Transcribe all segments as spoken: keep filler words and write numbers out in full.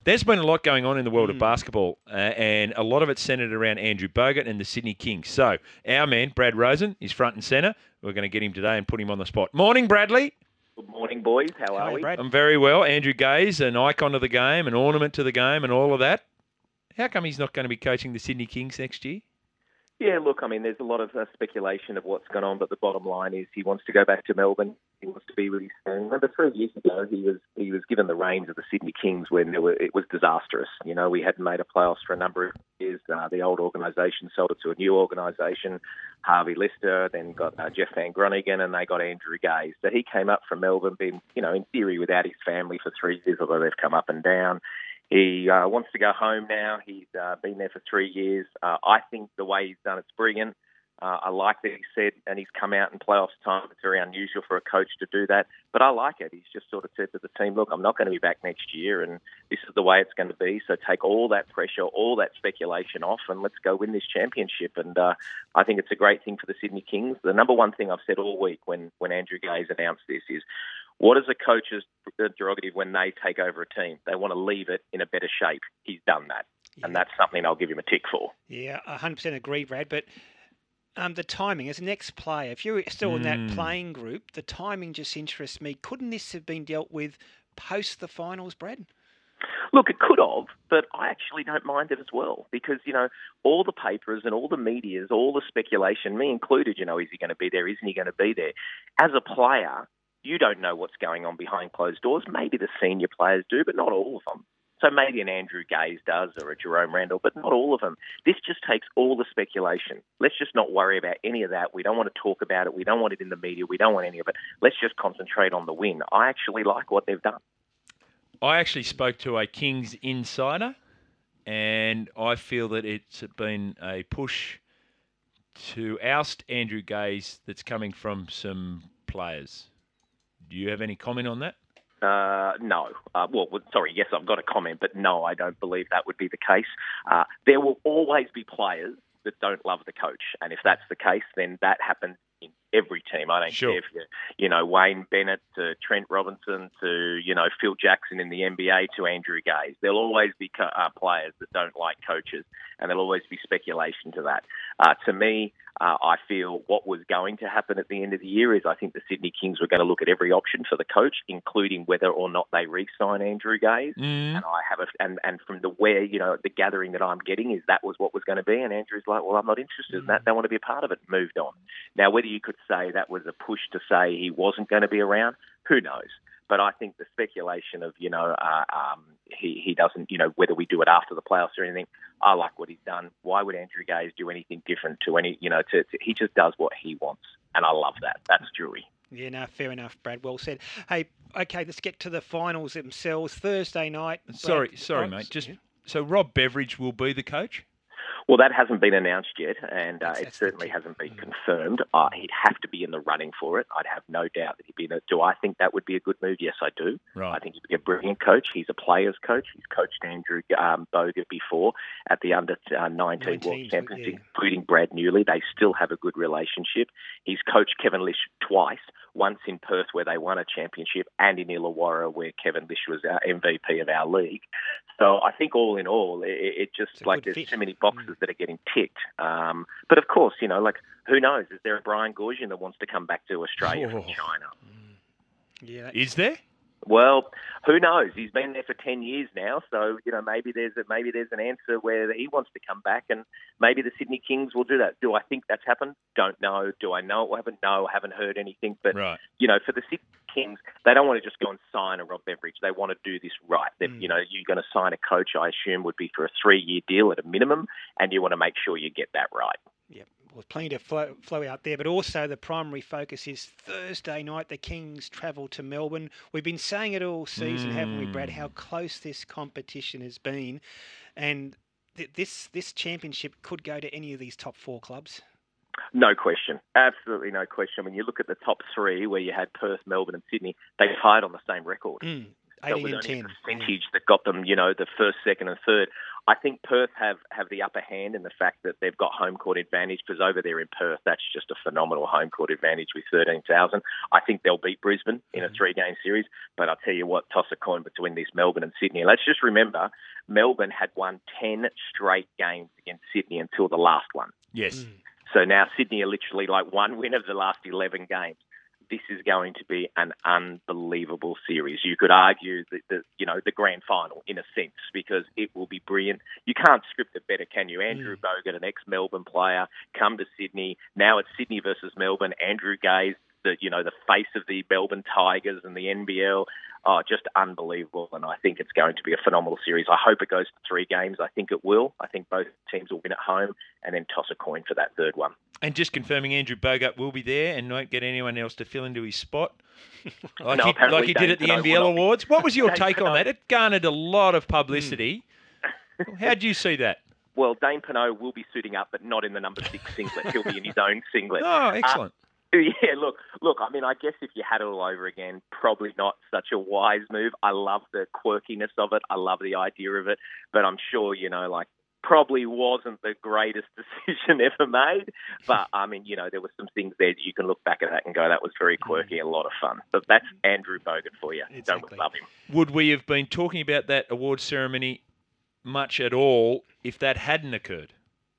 There's been a lot going on in the world Mm. of basketball, uh, and a lot of it centred around Andrew Bogut and the Sydney Kings. So our man, Brad Rosen, is front and centre. We're going to get him today and put him on the spot. Morning, Bradley. Good morning, boys. How are Hi, we? Brad. I'm very well. Andrew Gaze, an icon of the game, an ornament to the game, and all of that. How come he's not going to be coaching the Sydney Kings next year? Yeah, look, I mean, there's a lot of uh, speculation of what's going on, but the bottom line is he wants to go back to Melbourne. He wants to be with his family. Remember, three years ago, he was he was given the reins of the Sydney Kings when there were, it was disastrous. You know, we hadn't made a playoffs for a number of years. Uh, the old organisation sold it to a new organisation, Harvey Lister, then got uh, Jeff Van Groningen, and they got Andrew Gaze. So he came up from Melbourne, been, you know, in theory without his family for three years, although they've come up and down. He uh, wants to go home now. He's uh, been there for three years. Uh, I think the way he's done it's brilliant. Uh, I like that he said, and he's come out in playoffs time. It's very unusual for a coach to do that, but I like it. He's just sort of said to the team, look, I'm not going to be back next year, and this is the way it's going to be. So take all that pressure, all that speculation off, and let's go win this championship. And uh, I think it's a great thing for the Sydney Kings. The number one thing I've said all week when, when Andrew Gaze announced this is, what is a coach's prerogative when they take over a team? They want to leave it in a better shape. He's done that, yeah. And that's something I'll give him a tick for. Yeah, one hundred percent agree, Brad, but um, the timing, as an ex-player, if you're still in that Mm. playing group, the timing just interests me. Couldn't this have been dealt with post the finals, Brad? Look, it could have, but I actually don't mind it as well because, you know, all the papers and all the medias, all the speculation, me included, you know, is he going to be there? Isn't he going to be there? As a player, you don't know what's going on behind closed doors. Maybe the senior players do, but not all of them. So maybe an Andrew Gaze does or a Jerome Randall, but not all of them. This just takes all the speculation. Let's just not worry about any of that. We don't want to talk about it. We don't want it in the media. We don't want any of it. Let's just concentrate on the win. I actually like what they've done. I actually spoke to a Kings insider, and I feel that it's been a push to oust Andrew Gaze that's coming from some players. Do you have any comment on that? Uh, no. Uh, well, sorry, yes, I've got a comment, but no, I don't believe that would be the case. Uh, there will always be players that don't love the coach, and if that's the case, then that happens in every team. I don't Sure. care if you, you know, Wayne Bennett to Trent Robinson to, you know, Phil Jackson in the N B A to Andrew Gaze. There'll always be co- uh, players that don't like coaches, and there'll always be speculation to that. Uh, to me, uh, I feel what was going to happen at the end of the year is I think the Sydney Kings were going to look at every option for the coach, including whether or not they re-sign Andrew Gaze. Mm. And I have a, and, and from the where, you know, the gathering that I'm getting is that was what was going to be. And Andrew's like, well, I'm not interested mm. in that. They want to be a part of it. Moved on. Now, whether you could say that was a push to say he wasn't going to be around, who knows? But I think the speculation of, you know, uh, um, he, he doesn't, you know, whether we do it after the playoffs or anything, I like what he's done. Why would Andrew Gaze do anything different to any, you know, to, to he just does what he wants. And I love that. That's Drewy. Yeah, no, fair enough, Brad. Well said. Hey, okay, let's get to the finals themselves. Thursday night. Sorry, Brad, sorry, Rob, mate. Just yeah. So Rob Beveridge will be the coach? Well, that hasn't been announced yet, and uh, That's, it that's certainly hasn't been confirmed. Uh, he'd have to be in the running for it. I'd have no doubt that he'd be in it. Do I think that would be a good move? Yes, I do. Right. I think he'd be a brilliant coach. He's a player's coach. He's coached Andrew um, Bogut before at the under nineteen World Championships, yeah. including Brad Newley. They still have a good relationship. He's coached Kevin Lish twice, once in Perth where they won a championship and in Illawarra where Kevin Lish was our M V P of our league. So I think all in all, it, it just like there's fit. too many boxes mm. that are getting ticked. Um, but of course, you know, like who knows? Is there a Brian Goorjian that wants to come back to Australia oh. from China? Mm. Yeah, is there? Well, who knows? He's been there for ten years now, so you know maybe there's a, maybe there's an answer where he wants to come back, and maybe the Sydney Kings will do that. Do I think that's happened? Don't know. Do I know it will happen? No, I haven't heard anything. But right. you know, for the Sydney Kings, they don't want to just go and sign a Rob Beveridge. They want to do this right. Mm. You know, you're going to sign a coach. I assume would be for a three-year deal at a minimum, and you want to make sure you get that right. Yep. Well, plenty to flow, flow out there, but also the primary focus is Thursday night. The Kings travel to Melbourne. We've been saying it all season, mm. haven't we, Brad? How close this competition has been, and th- this this championship could go to any of these top four clubs. No question. Absolutely no question. When you look at the top three, where you had Perth, Melbourne and Sydney, they tied on the same record. Mm. that eighteen was and only ten. a percentage that got them, you know, the first, second, and third. I think Perth have, have the upper hand in the fact that they've got home court advantage, because over there in Perth, that's just a phenomenal home court advantage with thirteen thousand. I think they'll beat Brisbane in a three-game series, but I'll tell you what, toss a coin between this Melbourne and Sydney. Let's just remember, Melbourne had won ten straight games against Sydney until the last one. Yes. Mm. So now Sydney are literally like one win of the last eleven games. This is going to be an unbelievable series. You could argue that the, you know, the grand final in a sense, because it will be brilliant. You can't script it better, can you? Andrew mm. Bogut, an ex-Melbourne player, come to Sydney. Now it's Sydney versus Melbourne. Andrew Gaze, the you know the face of the Melbourne Tigers and the N B L. Oh, just unbelievable, and I think it's going to be a phenomenal series. I hope it goes to three games. I think it will. I think both teams will win at home and then toss a coin for that third one. And just confirming, Andrew Bogut will be there and won't get anyone else to fill into his spot, like no, he, like he did at the N B L Awards. What was your take on that? It garnered a lot of publicity. Mm. How do you see that? Well, Dane Pinot will be suiting up, but not in the number six singlet. He'll be in his own singlet. Oh, excellent. Uh, Yeah, look, look. I mean, I guess if you had it all over again, probably not such a wise move. I love the quirkiness of it. I love the idea of it. But I'm sure, you know, like, probably wasn't the greatest decision ever made. But, I mean, you know, there were some things there that you can look back at that and go, that was very quirky and a lot of fun. But that's Andrew Bogut for you. Exactly. Don't love him. Would we have been talking about that awards ceremony much at all if that hadn't occurred?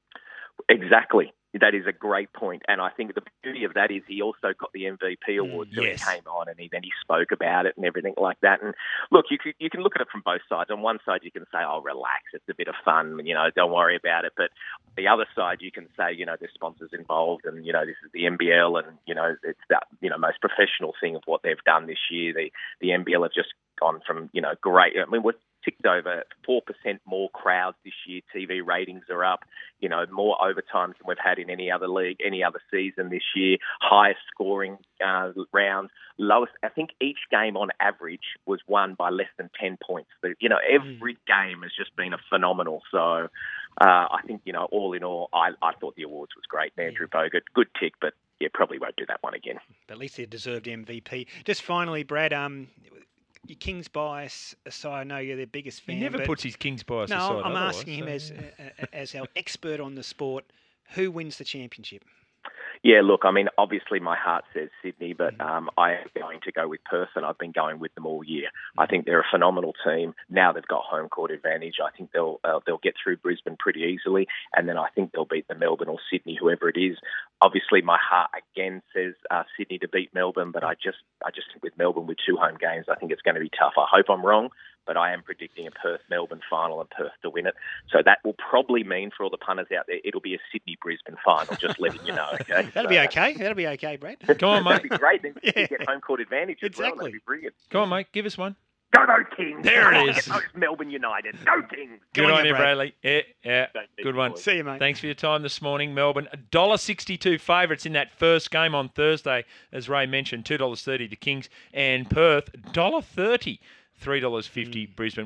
Exactly. That is a great point. And I think the beauty of that is he also got the M V P award. So yes. he came on and he, then he spoke about it and everything like that. And look, you can, you can look at it from both sides. On one side, you can say, oh, relax, it's a bit of fun, you know, don't worry about it. But the other side, you can say, you know, there's sponsors involved and, you know, this is the N B L and, you know, it's that, you know, most professional thing of what they've done this year. The, the N B L have just gone from, you know, great. I mean, we're ticked over four percent more crowds this year. T V ratings are up, you know, more overtimes than we've had in any other league, any other season this year. Highest scoring uh, rounds, lowest. I think each game on average was won by less than ten points. But, you know, every game has just been a phenomenal. So uh, I think, you know, all in all, I, I thought the awards was great. Andrew Bogut, good tick, but yeah, probably won't do that one again. But at least he deserved M V P. Just finally, Brad, um, your Kings bias aside, I know you're their biggest fan. He never but puts his Kings bias no, aside. No, I'm otherwise, asking him so, as yeah. uh, as our expert on the sport, who wins the championship? Yeah, look, I mean, obviously my heart says Sydney, but um, I am going to go with Perth, and I've been going with them all year. I think they're a phenomenal team. Now they've got home court advantage. I think they'll uh, they'll get through Brisbane pretty easily, and then I think they'll beat the Melbourne or Sydney, whoever it is. Obviously, my heart again says uh, Sydney to beat Melbourne, but I just I just think with Melbourne with two home games, I think it's going to be tough. I hope I'm wrong, but I am predicting a Perth-Melbourne final and Perth to win it. So that will probably mean, for all the punters out there, it'll be a Sydney-Brisbane final, just letting you know, okay? That'll so, be okay. That'll be okay, Brad. Come on, mate. That'd be great. Then Yeah. you get home court advantage as Exactly. well. That'd be brilliant. Come on, mate. Give us one. Go, those Kings. There it Come on, is. Get those Melbourne United. Go, Kings. Good Good on on you, you, Brad. Bradley. Yeah, yeah. Thank you, Good one. boys. See you, mate. Thanks for your time this morning, Melbourne. one dollar sixty-two favourites in that first game on Thursday, as Ray mentioned, two dollars thirty the Kings, and Perth, one dollar thirty, three dollars fifty Brisbane.